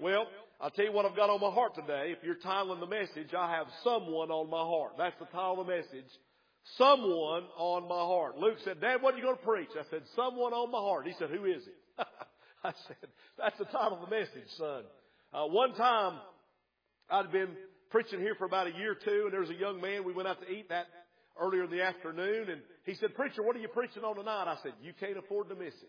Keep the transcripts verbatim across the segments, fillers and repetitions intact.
Well, I'll tell you what I've got on my heart today. If you're titling the message, I have someone on my heart. That's the title of the message. Someone on my heart. Luke said, Dad, what are you going to preach? I said, someone on my heart. He said, who is it? I said, that's the title of the message, son. Uh, one time, I'd been preaching here for about a year or two, and there was a young man. We went out to eat that earlier in the afternoon, and he said, Preacher, what are you preaching on tonight? I said, you can't afford to miss it.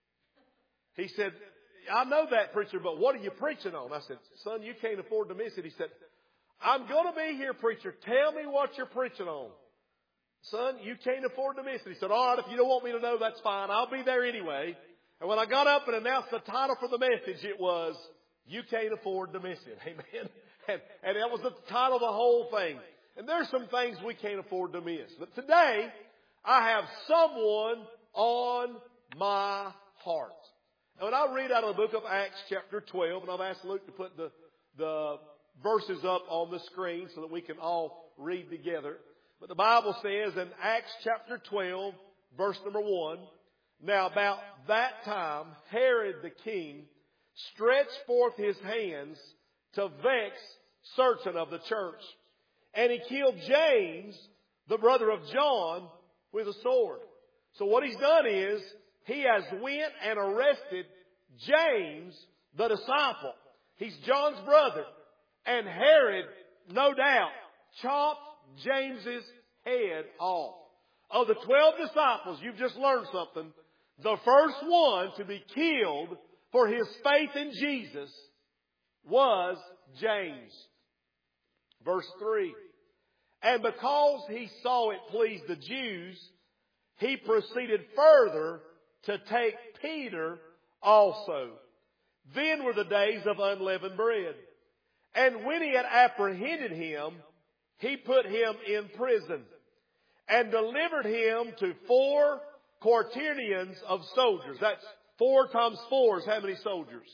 He said, I know that, preacher, but what are you preaching on? I said, son, you can't afford to miss it. He said, I'm going to be here, preacher. Tell me what you're preaching on. Son, you can't afford to miss it. He said, all right, if you don't want me to know, that's fine. I'll be there anyway. And when I got up and announced the title for the message, it was, You Can't Afford to Miss It. Amen. And, and that was the title of the whole thing. And there's some things we can't afford to miss. But today, I have someone on my heart. And when I read out of the book of Acts chapter twelve, and I've asked Luke to put the, the verses up on the screen so that we can all read together. But the Bible says in Acts chapter twelve, verse number one, Now about that time, Herod the king stretched forth his hands to vex certain of the church. And he killed James, the brother of John, with a sword. So what he's done is, he has went and arrested James, the disciple. He's John's brother. And Herod, no doubt, chopped James's head off. Of the twelve disciples, you've just learned something. The first one to be killed for his faith in Jesus was James. Verse three. And because he saw it pleased the Jews, he proceeded further to take Peter also. Then were the days of unleavened bread. And when he had apprehended him, he put him in prison and delivered him to four quaternions of soldiers. That's four times four is how many soldiers?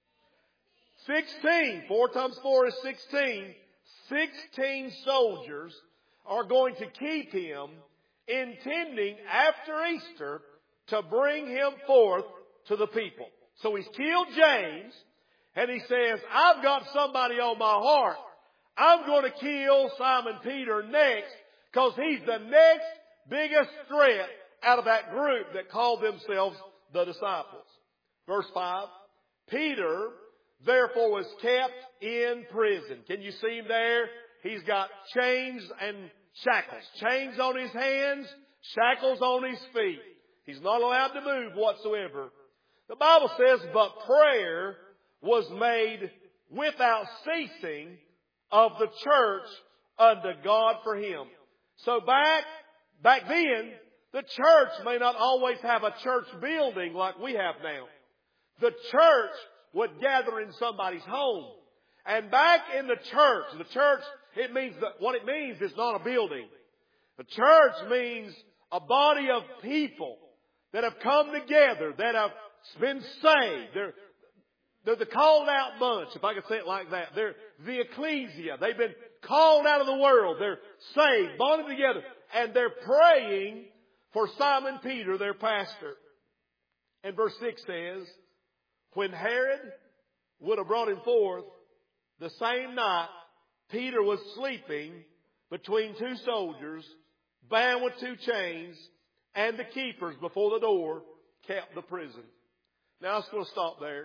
Sixteen. Four times four is sixteen. Sixteen soldiers are going to keep him, intending after Easter to bring him forth to the people. So he's killed James, and he says, I've got somebody on my heart. I'm going to kill Simon Peter next, because he's the next biggest threat out of that group that called themselves the disciples. Verse five, Peter therefore was kept in prison. Can you see him there? He's got chains and shackles. Chains on his hands, shackles on his feet. He's not allowed to move whatsoever. The Bible says, but prayer was made without ceasing of the church unto God for him. So back, back then, the church may not always have a church building like we have now. The church would gather in somebody's home. And back in the church, the church, it means that what it means is not a building. The church means a body of people that have come together, that have been saved. They're, they're the called out bunch, if I could say it like that. They're the ecclesia. They've been called out of the world. They're saved, bonded together. And they're praying for Simon Peter, their pastor. And verse six says, when Herod would have brought him forth, the same night Peter was sleeping between two soldiers, bound with two chains, and the keepers before the door kept the prison. Now, I'm just going to stop there.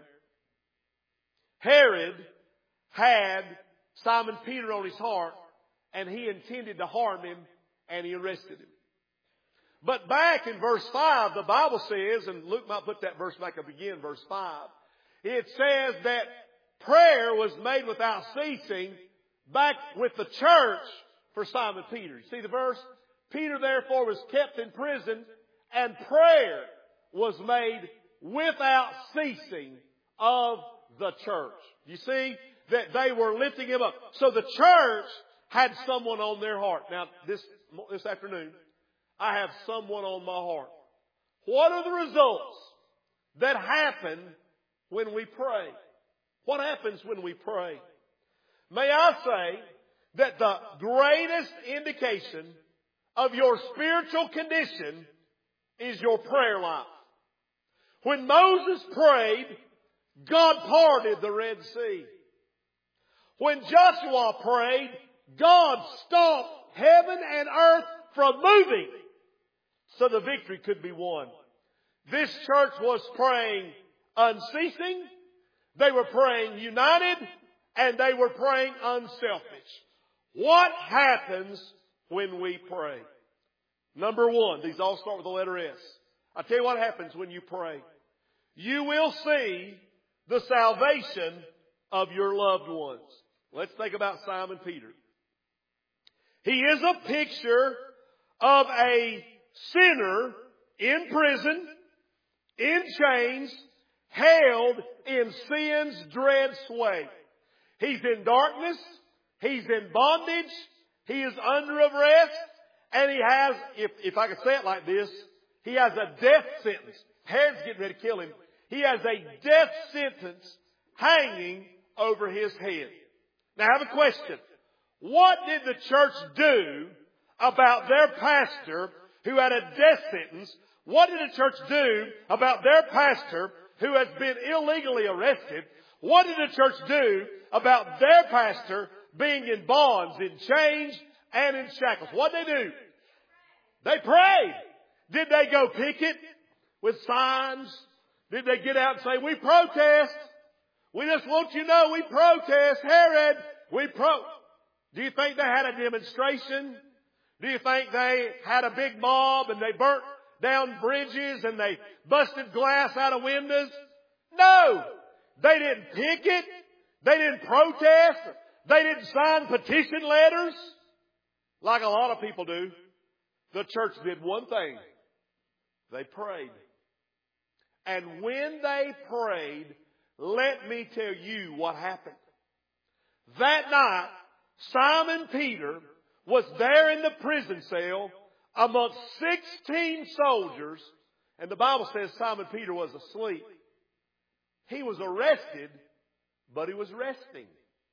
Herod had Simon Peter on his heart, and he intended to harm him, and he arrested him. But back in verse five, the Bible says, and Luke might put that verse back up again, verse five, it says that prayer was made without ceasing back with the church for Simon Peter. You see the verse? Peter therefore was kept in prison, and prayer was made without ceasing of the church. You see that they were lifting him up. So the church had someone on their heart. Now, this, this afternoon, I have someone on my heart. What are the results that happen when we pray? What happens when we pray? May I say that the greatest indication of your spiritual condition is your prayer life. When Moses prayed, God parted the Red Sea. When Joshua prayed, God stopped heaven and earth from moving so the victory could be won. This church was praying unceasing. They were praying united, and they were praying unselfish. What happens when we pray? Number one, these all start with the letter S. I'll tell you what happens when you pray. You will see the salvation of your loved ones. Let's think about Simon Peter. He is a picture of a sinner in prison, in chains, held in sin's dread sway. He's in darkness. He's in bondage. He is under arrest. And he has, if, if I could say it like this, he has a death sentence. Herod's getting ready to kill him. He has a death sentence hanging over his head. Now I have a question. What did the church do about their pastor who had a death sentence? What did the church do about their pastor who has been illegally arrested? What did the church do about their pastor being in bonds, in chains, and in shackles? What did they do? They prayed. Did they go picket with signs? Did they get out and say, we protest? We just want you to know we protest. Herod, we pro... Do you think they had a demonstration? Do you think they had a big mob and they burnt down bridges and they busted glass out of windows? No! They didn't picket. They didn't protest. They didn't sign petition letters like a lot of people do. The church did one thing. They prayed. And when they prayed, let me tell you what happened. That night, Simon Peter was there in the prison cell amongst sixteen soldiers, and the Bible says Simon Peter was asleep. He was arrested, but he was resting.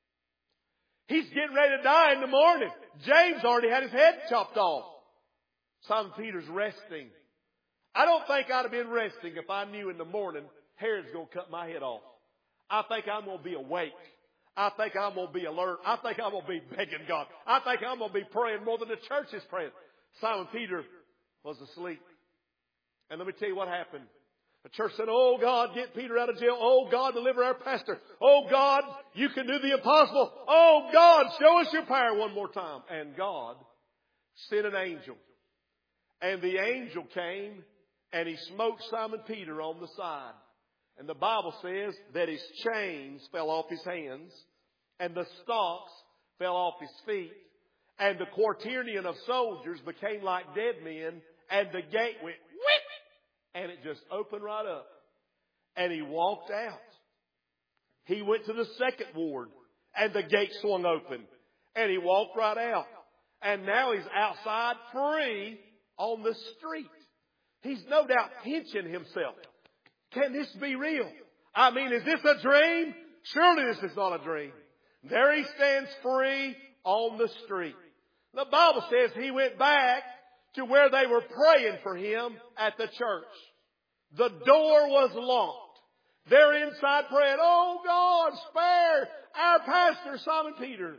He's getting ready to die in the morning. James already had his head chopped off. Simon Peter's resting. I don't think I'd have been resting if I knew in the morning Herod's going to cut my head off. I think I'm going to be awake. I think I'm going to be alert. I think I'm going to be begging God. I think I'm going to be praying more than the church is praying. Simon Peter was asleep. And let me tell you what happened. The church said, oh God, get Peter out of jail. Oh God, deliver our pastor. Oh God, you can do the impossible. Oh God, show us your power one more time. And God sent an angel. And the angel came and he smote Simon Peter on the side. And the Bible says that his chains fell off his hands and the stocks fell off his feet. And the quaternion of soldiers became like dead men, and the gate went whip, and it just opened right up. And he walked out. He went to the second ward, and the gate swung open, and he walked right out. And now he's outside free on the street. He's no doubt pinching himself. Can this be real? I mean, is this a dream? Surely this is not a dream. There he stands free on the street. The Bible says he went back to where they were praying for him at the church. The door was locked. They're inside praying, oh God, spare our pastor, Simon Peter.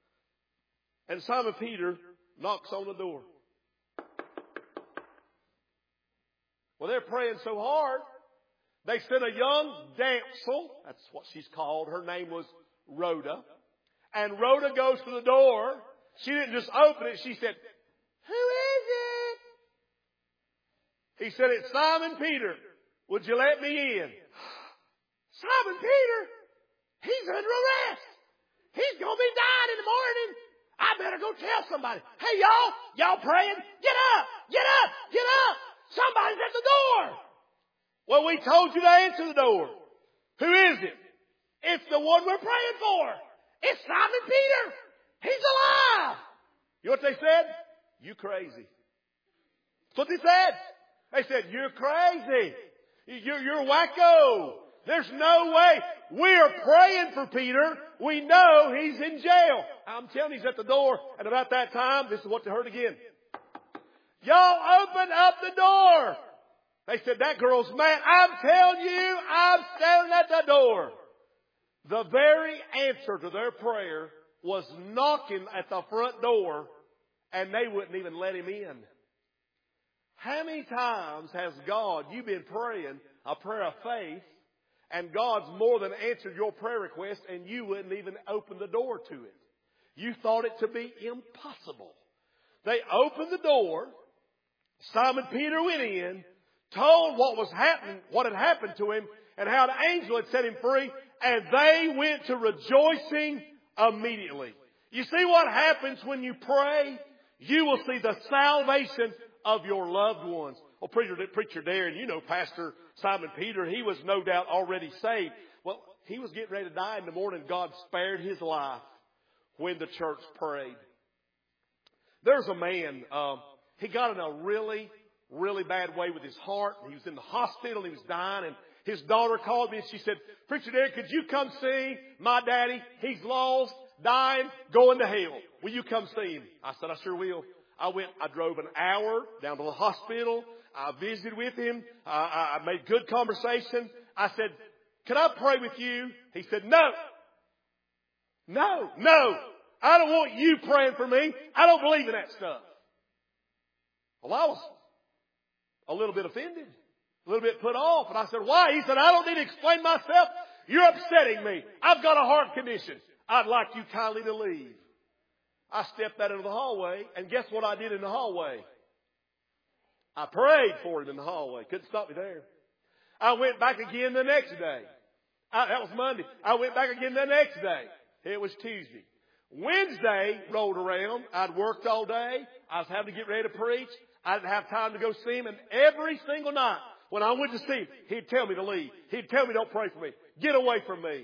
And Simon Peter knocks on the door. Well, they're praying so hard. They sent a young damsel. That's what she's called. Her name was Rhoda. And Rhoda goes to the door. She didn't just open it. She said, who is it? He said, it's Simon Peter. Would you let me in? Simon Peter? He's under arrest. He's going to be dying in the morning. I better go tell somebody. Hey, y'all, y'all praying? Get up, get up, get up. Somebody's at the door. Well, we told you to answer the door. Who is it? It's the one we're praying for. It's Simon Peter. He's alive. You know what they said? You crazy. That's what they said. They said, you're crazy. You're, you're wacko. There's no way. We are praying for Peter. We know he's in jail. I'm telling you, he's at the door. And about that time, this is what they heard again. Y'all open up the door. They said, that girl's mad. I'm telling you, I'm standing at the door. The very answer to their prayer was knocking at the front door, and they wouldn't even let him in. How many times has God, you've been praying a prayer of faith, and God's more than answered your prayer request, and you wouldn't even open the door to it? You thought it to be impossible. They opened the door. Simon Peter went in, told what was happening, what had happened to him, and how an angel had set him free, and they went to rejoicing immediately. You see what happens when you pray? You will see the salvation of your loved ones. Oh, preacher, preacher Darren, you know Pastor Simon Peter, he was no doubt already saved. Well, he was getting ready to die in the morning. God spared his life when the church prayed. There's a man, um, he got in a really, really bad way with his heart. He was in the hospital, he was dying, and his daughter called me and she said, Preacher Darren, could you come see my daddy? He's lost, dying, going to hell. Will you come see him? I said, I sure will. I went, I drove an hour down to the hospital. I visited with him. I, I made good conversation. I said, can I pray with you? He said, no. No, no. I don't want you praying for me. I don't believe in that stuff. Well, I was a little bit offended, a little bit put off. And I said, why? He said, I don't need to explain myself. You're upsetting me. I've got a heart condition. I'd like you kindly to leave. I stepped out into the hallway, and guess what I did in the hallway? I prayed for him in the hallway. Couldn't stop me there. I went back again the next day. I, that was Monday. I went back again the next day. It was Tuesday. Wednesday rolled around. I'd worked all day. I was having to get ready to preach. I didn't have time to go see him. And every single night when I went to see him, he'd tell me to leave. He'd tell me, don't pray for me. Get away from me.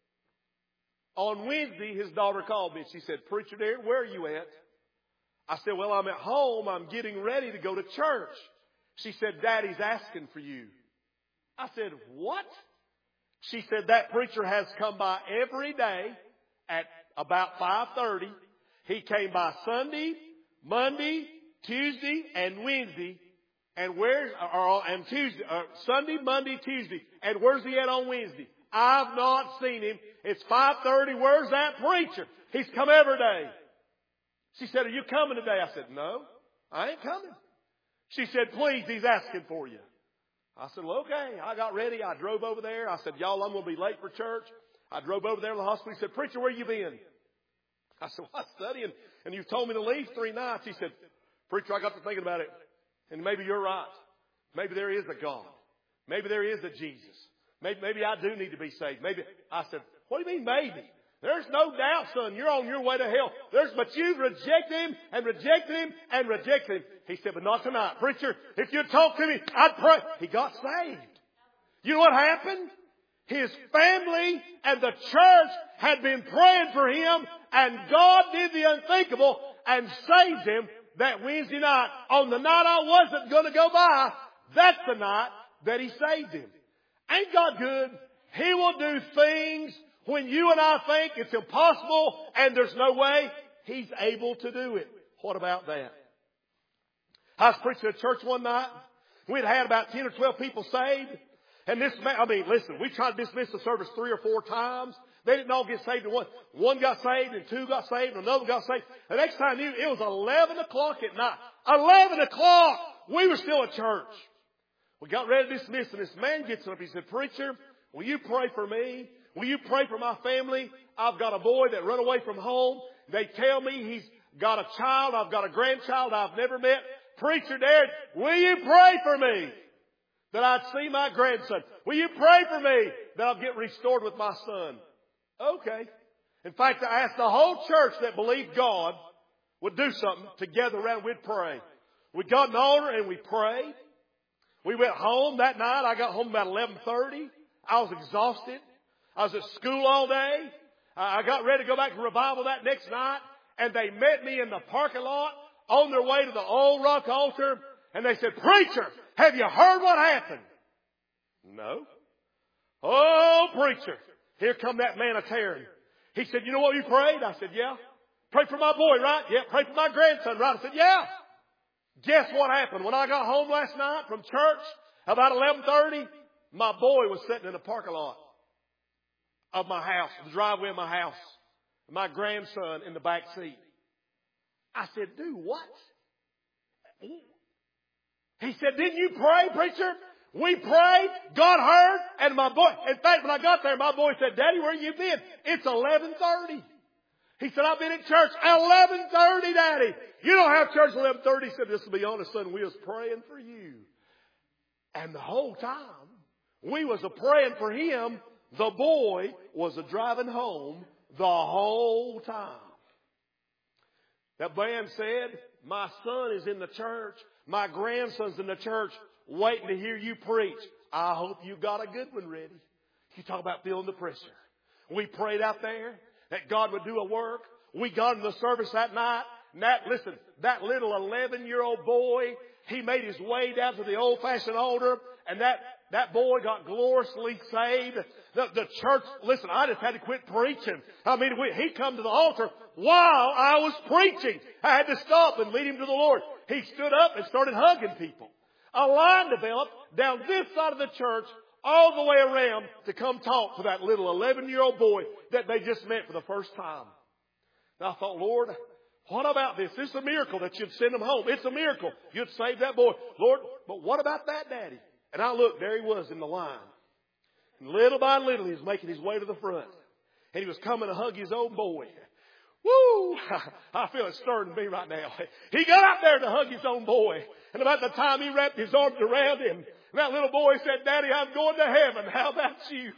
On Wednesday, his daughter called me and she said, Preacher Darren, where are you at? I said, well, I'm at home. I'm getting ready to go to church. She said, Daddy's asking for you. I said, what? She said, that preacher has come by every day at about five thirty. He came by Sunday, Monday, Tuesday, and Wednesday. And where's, or, and Tuesday, uh, Sunday, Monday, Tuesday. And where's he at on Wednesday? I've not seen him. It's five thirty. Where's that preacher? He's come every day. She said, are you coming today? I said, no, I ain't coming. She said, please, he's asking for you. I said, well, okay. I got ready. I drove over there. I said, y'all, I'm going to be late for church. I drove over there to the hospital. He said, Preacher, where you been? I said, well, I'm studying. And you've told me to leave three nights. He said, Preacher, I got to thinking about it. And maybe you're right. Maybe there is a God. Maybe there is a Jesus. Maybe, maybe I do need to be saved. Maybe. I said, what do you mean maybe? There's no doubt, son. You're on your way to hell. There's, but you've rejected him and rejected him and rejected him. He said, but not tonight. Preacher, if you'd talk to me, I'd pray. He got saved. You know what happened? His family and the church had been praying for him, and God did the unthinkable and saved him that Wednesday night. On the night I wasn't going to go by, that's the night that he saved him. Ain't God good? He will do things when you and I think it's impossible and there's no way. He's able to do it. What about that? I was preaching at church one night. We'd had about ten or twelve people saved. And this man, I mean, listen, we tried to dismiss the service three or four times. They didn't all get saved at once. One got saved and two got saved and another got saved. The next time you, it was eleven o'clock at night. eleven o'clock! We were still at church. We got ready to dismiss, and this man gets up. He said, Preacher, will you pray for me? Will you pray for my family? I've got a boy that run away from home. They tell me he's got a child. I've got a grandchild I've never met. Preacher Darren, will you pray for me that I'd see my grandson? Will you pray for me that I'll get restored with my son? Okay. In fact, I asked the whole church that believed God would do something to gather around. We'd pray. We got an altar and we prayed. We went home that night. I got home about eleven thirty. I was exhausted. I was at school all day. I got ready to go back to revival that next night. And they met me in the parking lot on their way to the Old Rock altar. And they said, Preacher, have you heard what happened? No. Oh, preacher. Here come that man of Taryn. He said, you know what you prayed? I said, yeah. Pray for my boy, right? Yeah. Pray for my grandson, right? I said, yeah. Guess what happened? When I got home last night from church, About eleven thirty, my boy was sitting in the parking lot of my house, the driveway of my house. My grandson in the back seat. I said, "Do what?" He said, "Didn't you pray, preacher? We prayed, God heard, and my boy," in fact, when I got there, my boy said, "Daddy, where you been?" It's eleven thirty. He said, "I've been at church eleven thirty, Daddy." "You don't have church at eleven thirty. He said, "This will be honest, son, we was praying for you." And the whole time we was a praying for him, the boy was a driving home the whole time. That man said, "My son is in the church. My grandson's in the church waiting to hear you preach. I hope you got a good one ready." You talk about feeling the pressure. We prayed out there that God would do a work. We got in the service that night. And that, listen, that little eleven-year-old boy, he made his way down to the old-fashioned altar. And that, that boy got gloriously saved. The, the church, listen, I just had to quit preaching. I mean, we, he come to the altar while I was preaching. I had to stop and lead him to the Lord. He stood up and started hugging people. A line developed down this side of the church all the way around to come talk to that little eleven-year-old boy that they just met for the first time. And I thought, Lord, what about this? It's a miracle that you'd send him home. It's a miracle you'd save that boy. Lord, but what about that, Daddy? And I looked, there he was in the line. And little by little, he was making his way to the front. And he was coming to hug his own boy. Woo! I feel it stirring me right now. He got out there to hug his own boy. And about the time he wrapped his arms around him, that little boy said, "Daddy, I'm going to heaven. How about you?"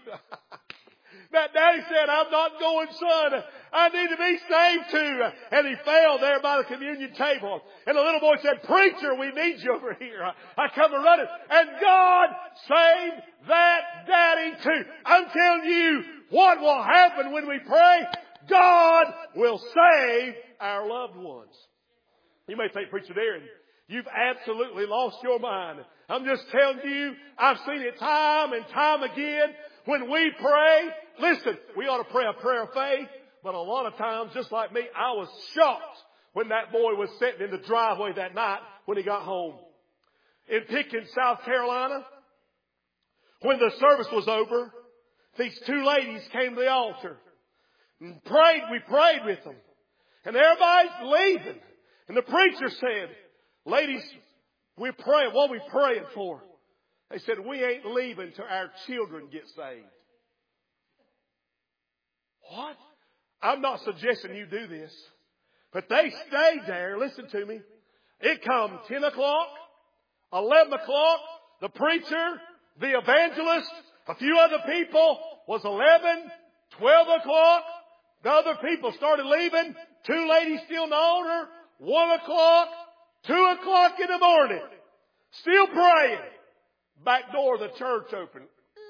That daddy said, "I'm not going, son. I need to be saved too." And he fell there by the communion table. And the little boy said, "Preacher, we need you over here." I come and running. And God saved that daddy too. I'm telling you what will happen when we pray. God will save our loved ones. You may think, "Preacher Darren, you've absolutely lost your mind." I'm just telling you, I've seen it time and time again. When we pray, listen, we ought to pray a prayer of faith. But a lot of times, just like me, I was shocked when that boy was sitting in the driveway that night when he got home. In Pickens, South Carolina, when the service was over, these two ladies came to the altar and prayed. We prayed with them. And everybody's leaving. And the preacher said, "Ladies, we're praying. What are we praying for?" They said, "We ain't leaving till our children get saved." What? I'm not suggesting you do this. But they stayed there. Listen to me. It come ten o'clock, eleven o'clock. The preacher, the evangelist, a few other people was eleven, twelve o'clock. The other people started leaving. Two ladies still in the altar. One o'clock, two o'clock in the morning. Still praying. Back door of the church open.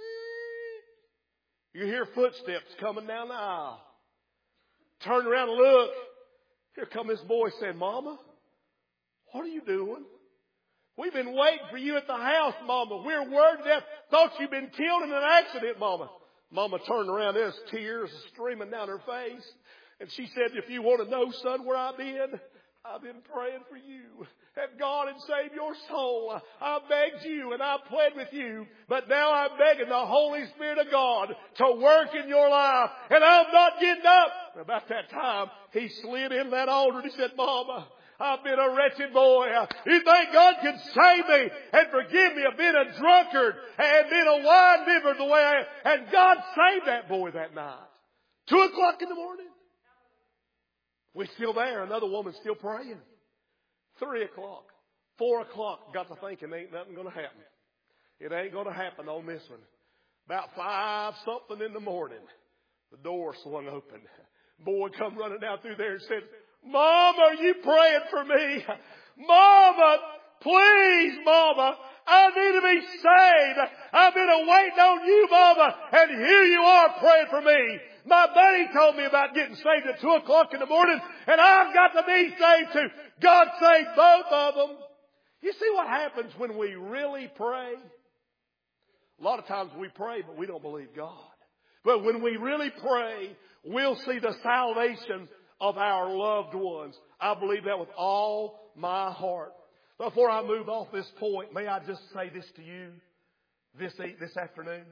You hear footsteps coming down the aisle. Turn around and look. Here come this boy saying, "Mama, what are you doing? We've been waiting for you at the house, Mama. We're worried to death. Thought you'd been killed in an accident, Mama." Mama turned around. There's tears streaming down her face. And she said, "If you want to know, son, where I've been, I've been praying for you. That God would save your soul. I begged you and I pled with you. But now I'm begging the Holy Spirit of God to work in your life. And I'm not getting up." About that time, he slid in that altar and he said, "Mama, I've been a wretched boy. You think God could save me and forgive me of being a drunkard and being a wine bibber the way I am?" And God saved that boy that night. Two o'clock in the morning. We're still there. Another woman still praying. Three o'clock. Four o'clock. Got to thinking ain't nothing going to happen. It ain't going to happen on this one. About five something in the morning, the door swung open. Boy come running out through there and said, "Mama, are you praying for me? Mama, please, Mama. I need to be saved. I've been waiting on you, Mama. And here you are praying for me. My buddy told me about getting saved at two o'clock in the morning, and I've got to be saved too." God saved both of them. You see what happens when we really pray? A lot of times we pray, but we don't believe God. But when we really pray, we'll see the salvation of our loved ones. I believe that with all my heart. Before I move off this point, may I just say this to you this, this afternoon?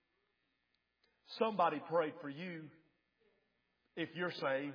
Somebody prayed for you if you're saved.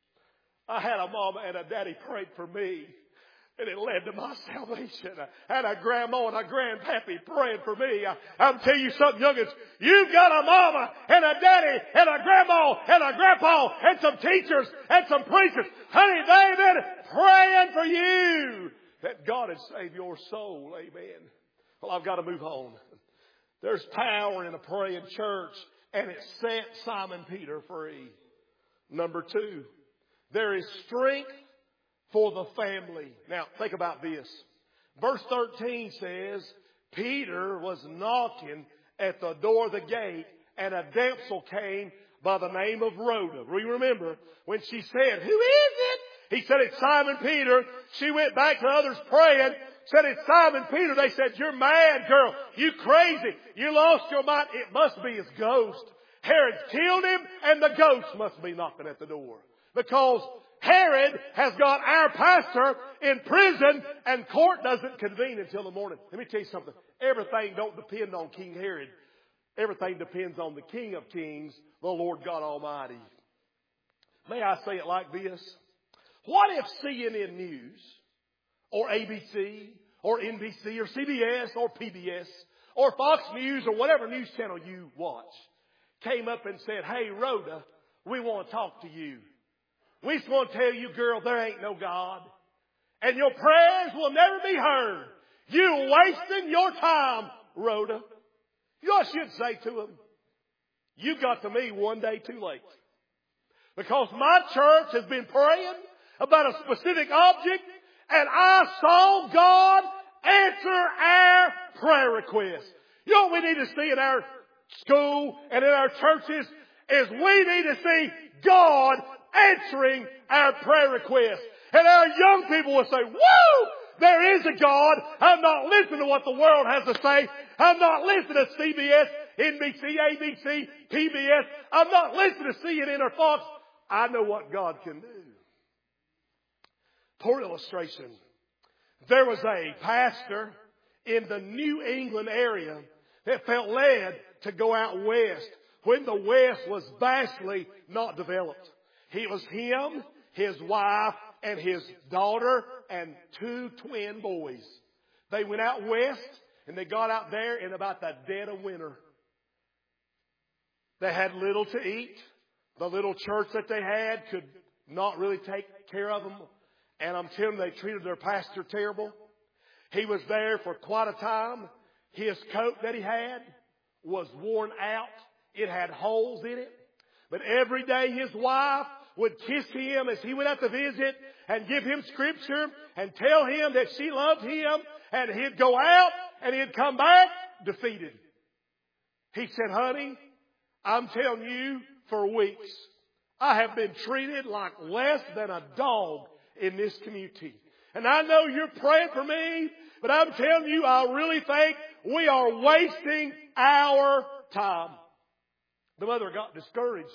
I had a mama and a daddy prayed for me, and it led to my salvation. I had a grandma and a grandpappy praying for me. I, I'm telling you something, youngins. You've got a mama and a daddy and a grandma and a grandpa and some teachers and some preachers. Honey, they've been praying for you that God would save your soul. Amen. Well, I've got to move on. There's power in a praying church, and it set Simon Peter free. Number two, there is strength for the family. Now, think about this. Verse thirteen says, Peter was knocking at the door of the gate, and a damsel came by the name of Rhoda. We remember when she said, who is it? He said, it's Simon Peter. She went back to others praying, said, it's Simon Peter. They said, you're mad, girl. You crazy. You lost your mind. It must be his ghost. Herod killed him, and the ghost must be knocking at the door. Because Herod has got our pastor in prison, and court doesn't convene until the morning. Let me tell you something. Everything don't depend on King Herod. Everything depends on the King of Kings, the Lord God Almighty. May I say it like this? What if C N N News or A B C or N B C or C B S or P B S or Fox News or whatever news channel you watch came up and said, hey, Rhoda, we want to talk to you. We just want to tell you, girl, there ain't no God. And your prayers will never be heard. You're wasting your time, Rhoda. You know what I should say to them? You got to me one day too late. Because my church has been praying about a specific object, and I saw God answer our prayer request. You know what we need to see in our school and in our churches is we need to see God answering our prayer requests. And our young people will say, woo! There is a God. I'm not listening to what the world has to say. I'm not listening to C B S, N B C, A B C, P B S. I'm not listening to C N N or Fox. I know what God can do. For illustration, there was a pastor in the New England area that felt led to go out west when the West was vastly not developed. It was him, his wife, and his daughter, and two twin boys. They went out west, and they got out there in about the dead of winter. They had little to eat. The little church that they had could not really take care of them. And I'm telling you, they treated their pastor terrible. He was there for quite a time. His coat that he had was worn out. It had holes in it. But every day his wife would kiss him as he went out to visit and give him scripture and tell him that she loved him. And he'd go out and he'd come back defeated. He said, honey, I'm telling you, for weeks, I have been treated like less than a dog in this community. And I know you're praying for me, but I'm telling you, I really think we are wasting our time. The mother got discouraged,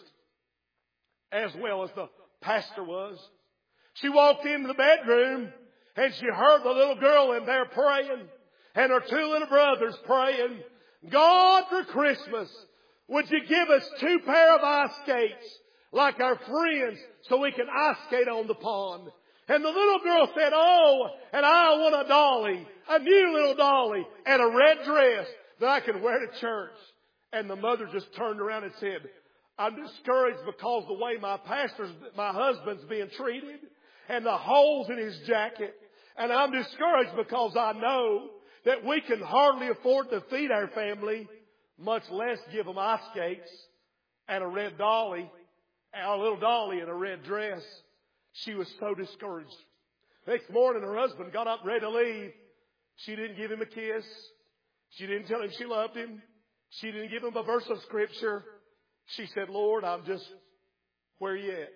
as well as the pastor was. She walked into the bedroom, and she heard the little girl in there praying, and her two little brothers praying, God, for Christmas, would you give us two pair of ice skates like our friends so we can ice skate on the pond? And the little girl said, oh, and I want a dolly, a new little dolly, and a red dress that I can wear to church. And the mother just turned around and said, I'm discouraged because the way my pastor's, my husband's being treated and the holes in his jacket. And I'm discouraged because I know that we can hardly afford to feed our family, much less give them ice skates and a red dolly, a little dolly and a red dress. She was so discouraged. Next morning, her husband got up ready to leave. She didn't give him a kiss. She didn't tell him she loved him. She didn't give him a verse of scripture. She said, Lord, I'm just, where you at?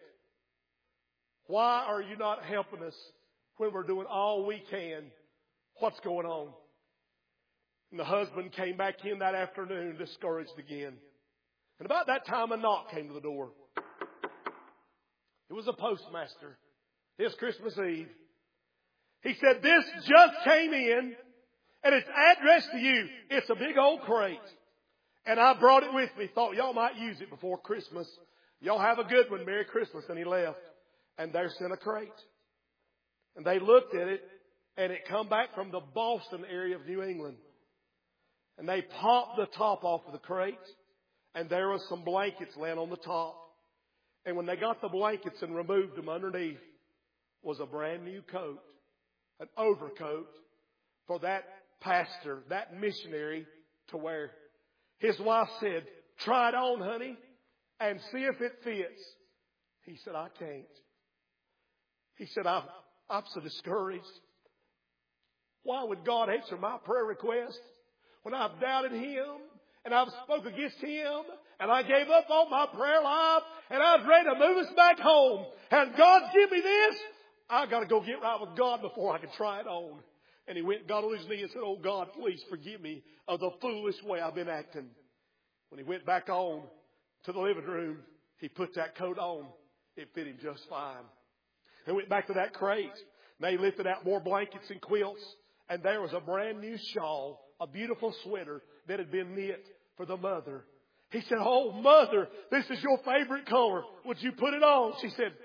Why are you not helping us when we're doing all we can? What's going on? And the husband came back in that afternoon discouraged again. And about that time, a knock came to the door. It was a postmaster. It was Christmas Eve. He said, this just came in and it's addressed to you. It's a big old crate. And I brought it with me. Thought y'all might use it before Christmas. Y'all have a good one. Merry Christmas. And he left. And there's in a crate. And they looked at it and it come back from the Boston area of New England. And they popped the top off of the crate. And there was some blankets laying on the top. And when they got the blankets and removed them underneath was a brand new coat. An overcoat for that pastor, that missionary to wear. His wife said, try it on, honey, and see if it fits. He said, I can't. He said, I'm, I'm so discouraged. Why would God answer my prayer request when I've doubted Him and I've spoke against Him and I gave up on my prayer life and I was ready to move us back home and God's give me this? I got to go get right with God before I can try it on. And he went and got on his knee and said, oh God, please forgive me of the foolish way I've been acting. When he went back on to the living room, he put that coat on. It fit him just fine. They went back to that crate. They lifted out more blankets and quilts. And there was a brand new shawl, a beautiful sweater that had been knit for the mother. He said, oh mother, this is your favorite color. Would you put it on? She said,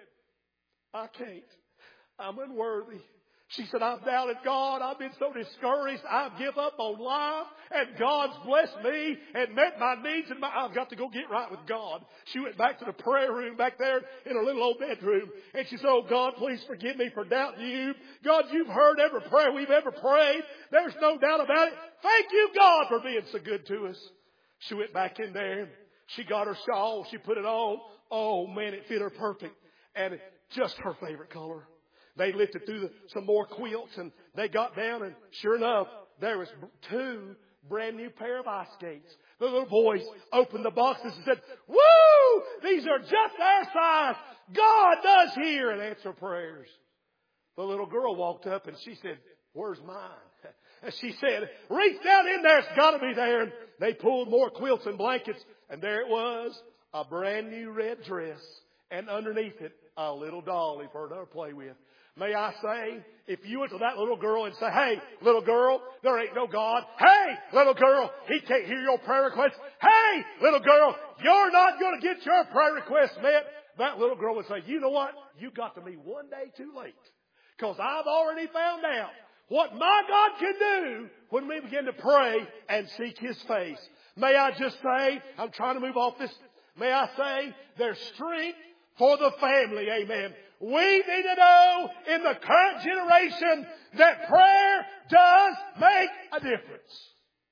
I can't. I'm unworthy. She said, I've doubted God. I've been so discouraged. I've given up on life. And God's blessed me and met my needs. And my, I've got to go get right with God. She went back to the prayer room back there in her little old bedroom. And she said, oh, God, please forgive me for doubting you. God, you've heard every prayer we've ever prayed. There's no doubt about it. Thank you, God, for being so good to us. She went back in there. She got her shawl. She put it on. Oh, man, it fit her perfect. And just her favorite color. They lifted through the, some more quilts and they got down and sure enough, there was two brand new pair of ice skates. The little boys opened the boxes and said, woo! These are just our size. God does hear and answer prayers. The little girl walked up and she said, where's mine? And she said, reach down in there. It's got to be there. And they pulled more quilts and blankets and there it was, a brand new red dress. And underneath it, a little dolly for her to play with. May I say, if you went to that little girl and say, hey, little girl, there ain't no God. Hey, little girl, He can't hear your prayer request. Hey, little girl, you're not going to get your prayer request met. That little girl would say, you know what? You got to me one day too late. Because I've already found out what my God can do when we begin to pray and seek His face. May I just say, I'm trying to move off this. May I say, there's strength for the family. Amen. We need to know in the current generation that prayer does make a difference.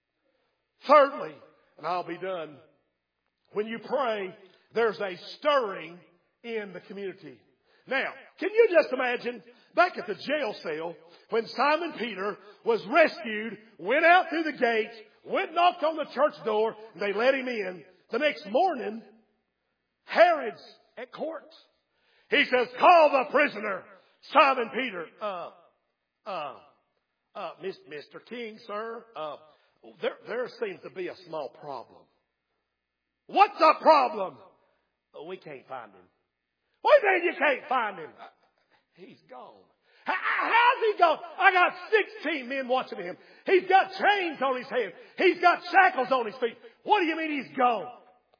Thirdly, and I'll be done, when you pray, there's a stirring in the community. Now, can you just imagine back at the jail cell when Simon Peter was rescued, went out through the gates, went and knocked on the church door, and they let him in. The next morning, Herod's at court. He says, call the prisoner, Simon Peter. Uh, uh, uh, Mister King, sir, uh, there, there seems to be a small problem. What's the problem? Oh, we can't find him. What do you mean you can't find him? Uh, he's gone. How, how's he gone? I got sixteen men watching him. He's got chains on his head. He's got shackles on his feet. What do you mean he's gone?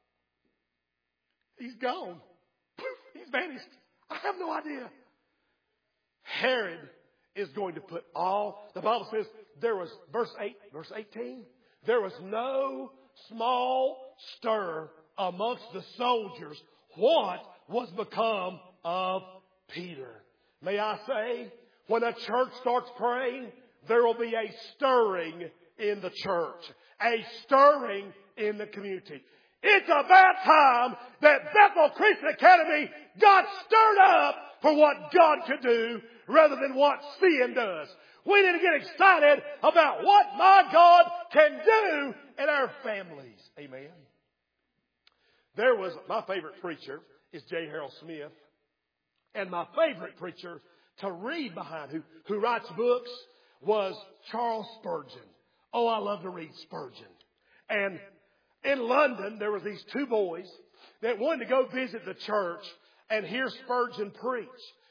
He's gone. He's vanished. I have no idea. Herod is going to put all, the Bible says there was, verse eight, verse eighteen, there was no small stir amongst the soldiers. What was become of Peter? May I say, when a church starts praying, there will be a stirring in the church, a stirring in the community. It's about time that Bethel Christian Academy got stirred up for what God could do rather than what sin does. We need to get excited about what my God can do in our families. Amen. There was, my favorite preacher is J. Harold Smith. And my favorite preacher to read behind, who, who writes books, was Charles Spurgeon. Oh, I love to read Spurgeon. And in London, there were these two boys that wanted to go visit the church and hear Spurgeon preach.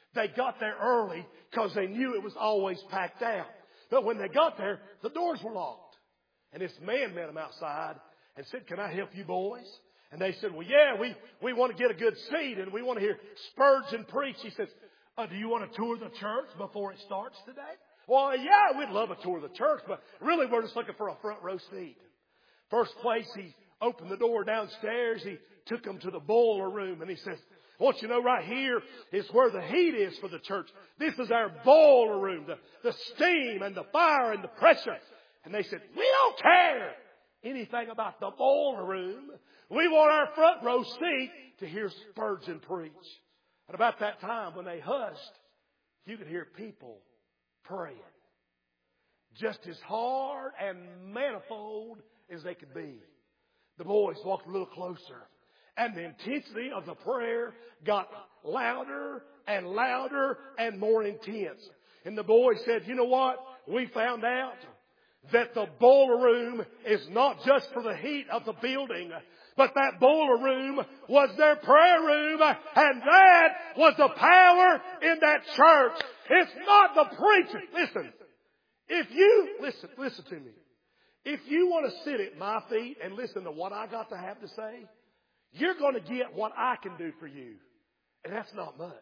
They got there early because they knew it was always packed out. But when they got there, the doors were locked. And this man met them outside and said, "Can I help you boys?" And they said, "Well, yeah, we, we want to get a good seat and we want to hear Spurgeon preach." He says, uh, "Do you want to tour the church before it starts today?" "Well, yeah, we'd love a tour of the church, but really we're just looking for a front row seat." First place, he opened the door downstairs. He took them to the boiler room and he says, "I want you to know right here is where the heat is for the church. This is our boiler room, the, the steam and the fire and the pressure." And they said, "We don't care anything about the boiler room. We want our front row seat to hear Spurgeon preach." And about that time when they hushed, you could hear people praying. Just as hard and manifold as they could be. The boys walked a little closer. And the intensity of the prayer got louder and louder and more intense. And the boys said, "You know what? We found out that the boiler room is not just for the heat of the building, but that boiler room was their prayer room, and that was the power in that church. It's not the preacher." Listen, if you, listen, listen to me. If you want to sit at my feet and listen to what I got to have to say, you're going to get what I can do for you. And that's not much.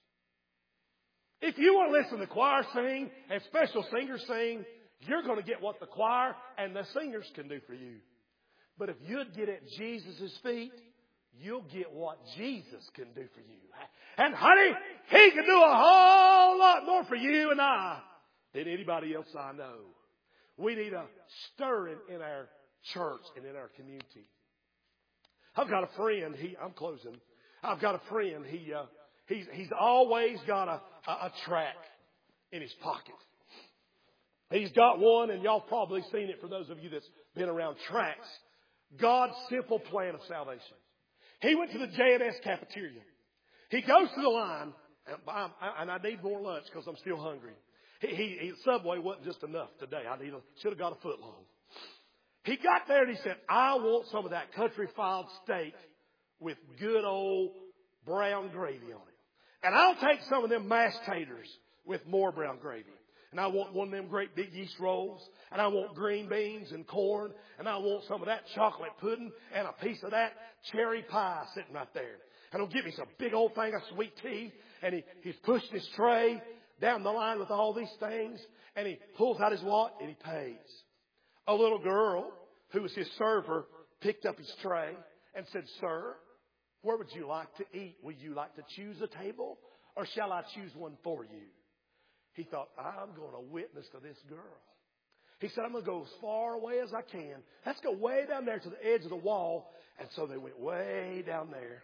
If you want to listen to the choir sing and special singers sing, you're going to get what the choir and the singers can do for you. But if you'd get at Jesus' feet, you'll get what Jesus can do for you. And honey, He can do a whole lot more for you and I than anybody else I know. We need a stirring in our church and in our community. I've got a friend. He, I'm closing. I've got a friend. He, uh, he's, he's always got a, a, a tract in his pocket. He's got one, and y'all probably seen it for those of you that's been around tracts. God's simple plan of salvation. He went to the J and S cafeteria. He goes to the line, and I, and I need more lunch because I'm still hungry. He, he, he, Subway wasn't just enough today. I need a, should have got a foot long. He got there and he said, "I want some of that country fried steak with good old brown gravy on it. And I'll take some of them mashed taters with more brown gravy. And I want one of them great big yeast rolls. And I want green beans and corn. And I want some of that chocolate pudding and a piece of that cherry pie sitting right there. And he'll give me some big old thing of sweet tea." And he, he's pushed his tray down the line with all these things. And he pulls out his wallet and he pays. A little girl who was his server picked up his tray and said, "Sir, where would you like to eat? Would you like to choose a table, or shall I choose one for you?" He thought, "I'm going to witness to this girl." He said, "I'm going to go as far away as I can. Let's go way down there to the edge of the wall." And so they went way down there.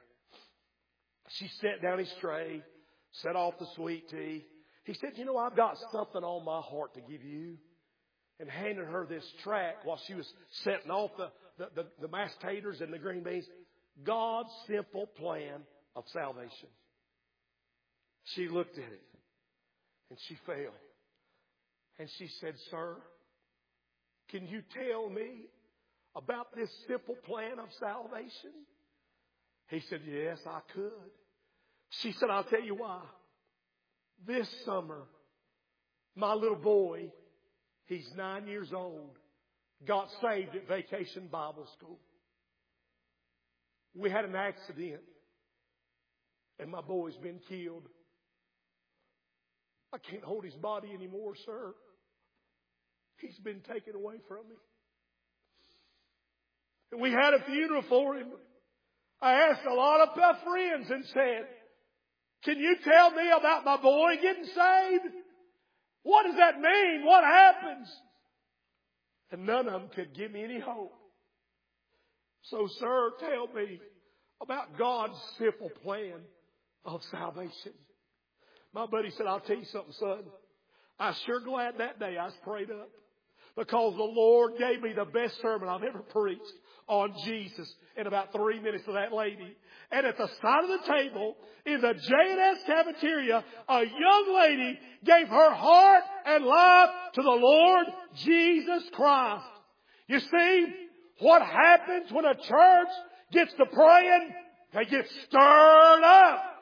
She set down his tray, set off the sweet tea. He said, "You know, I've got something on my heart to give you." And handed her this tract while she was setting off the, the, the, the mashed taters and the green beans. God's simple plan of salvation. She looked at it and she fell. And she said, "Sir, can you tell me about this simple plan of salvation?" He said, "Yes, I could." She said, "I'll tell you why. This summer, my little boy, he's nine years old, got saved at Vacation Bible School. We had an accident, and my boy's been killed. I can't hold his body anymore, sir. He's been taken away from me. And we had a funeral for him. I asked a lot of my friends and said, 'Can you tell me about my boy getting saved? What does that mean? What happens?' And none of them could give me any hope. So, sir, tell me about God's simple plan of salvation." My buddy said, "I'll tell you something, son. I was sure glad that day I was prayed up, because the Lord gave me the best sermon I've ever preached on Jesus in about three minutes to that lady. And at the side of the table in the J and S cafeteria, a young lady gave her heart and life to the Lord Jesus Christ." You see, what happens when a church gets to praying? They get stirred up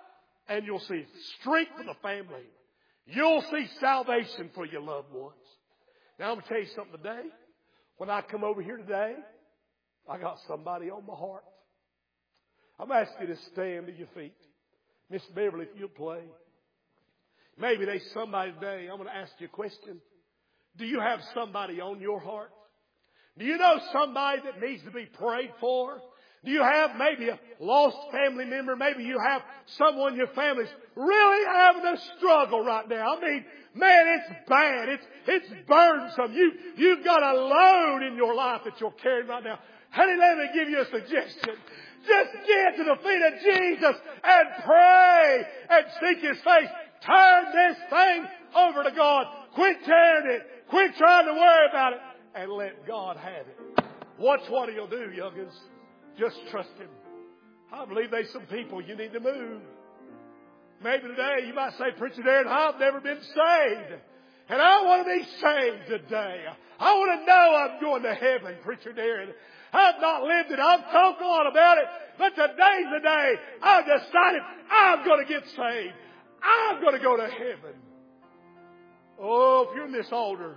And you'll see strength for the family. You'll see salvation for your loved ones. Now I'm going to tell you something today. When I come over here today, I got somebody on my heart. I'm asking you to stand to your feet. Miss Beverly, if you'll play. Maybe there's somebody today. I'm going to ask you a question. Do you have somebody on your heart? Do you know somebody that needs to be prayed for? Do you have maybe a lost family member? Maybe you have someone in your family's really having a struggle right now. I mean, man, it's bad. It's, it's burdensome. You, you've got a load in your life that you're carrying right now. Honey, let me give you a suggestion. Just get to the feet of Jesus and pray and seek His face. Turn this thing over to God. Quit tearing it. Quit trying to worry about it. And let God have it. Watch what He'll do, youngins. Just trust Him. I believe there's some people you need to move. Maybe today you might say, Preacher Darren, I've never been saved. And I want to be saved today. I want to know I'm going to heaven, Preacher Darren. I've not lived it. I've talked a lot about it. But today's the day I've decided I'm going to get saved. I'm going to go to heaven. Oh, if you're in this altar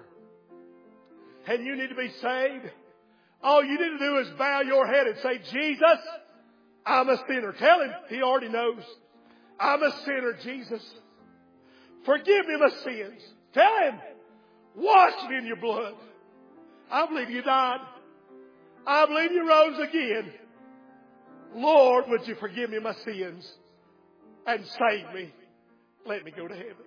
and you need to be saved, all you need to do is bow your head and say, Jesus, I'm a sinner. Tell Him. He already knows. I'm a sinner, Jesus. Forgive me my sins. Tell Him. Wash me in your blood. I believe you died. I believe you rose again. Lord, would you forgive me my sins and save me? Let me go to heaven.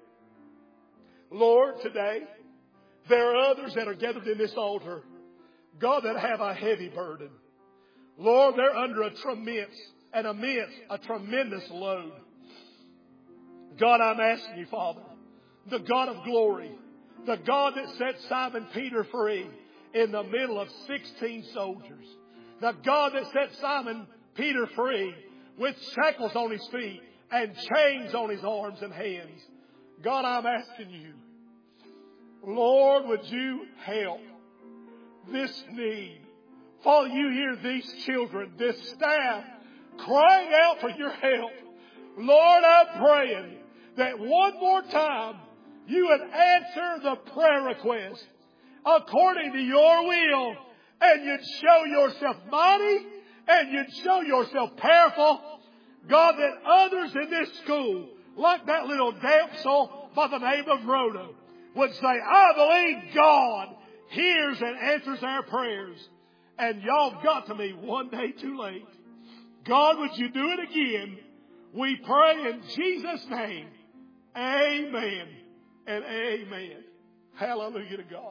Lord, today, there are others that are gathered in this altar, God, that have a heavy burden. Lord, they're under a tremendous, an immense, a tremendous load. God, I'm asking you, Father, the God of glory, the God that set Simon Peter free in the middle of sixteen soldiers, the God that set Simon Peter free with shackles on his feet and chains on his arms and hands. God, I'm asking you, Lord, would you help this need? Father, you hear these children, this staff, crying out for your help. Lord, I'm praying that one more time you would answer the prayer request according to your will, and you'd show yourself mighty, and you'd show yourself powerful. God, that others in this school, like that little damsel by the name of Rhoda, would say, I believe God hears and answers our prayers. And y'all got to me one day too late. God, would you do it again? We pray in Jesus' name. Amen and amen. Hallelujah to God.